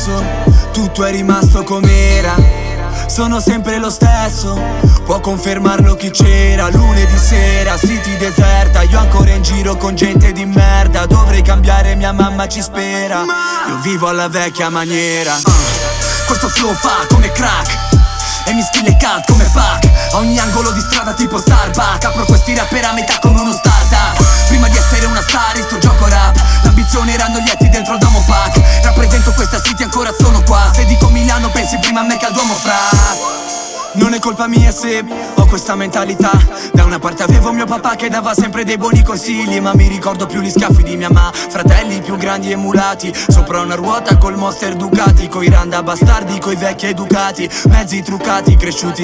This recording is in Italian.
successo, tutto è rimasto com'era. Sono sempre lo stesso, può confermarlo chi c'era. Lunedì sera, city deserta, io ancora in giro con gente di merda. Dovrei cambiare, mia mamma ci spera. Io vivo alla vecchia maniera. Questo flow fa come crack e mi skill e cut come Pac. A ogni angolo di strada tipo Starbucks. Apro questi rapper a metà come uno startup. Prima di essere una star in sto gioco rap, l'ambizione erano gli etti dentro il Domo Pack. Rappresento questa city, ancora sono qua. Se dico Milano pensi prima a me che al Duomo, fra. Non è colpa mia se ho questa mentalità. Da una parte avevo mio papà che dava sempre dei buoni consigli, ma mi ricordo più gli schiaffi di mia mamma. Fratelli più grandi emulati, sopra una ruota col Monster Ducati, coi Randa bastardi, coi vecchi educati, mezzi truccati, cresciuti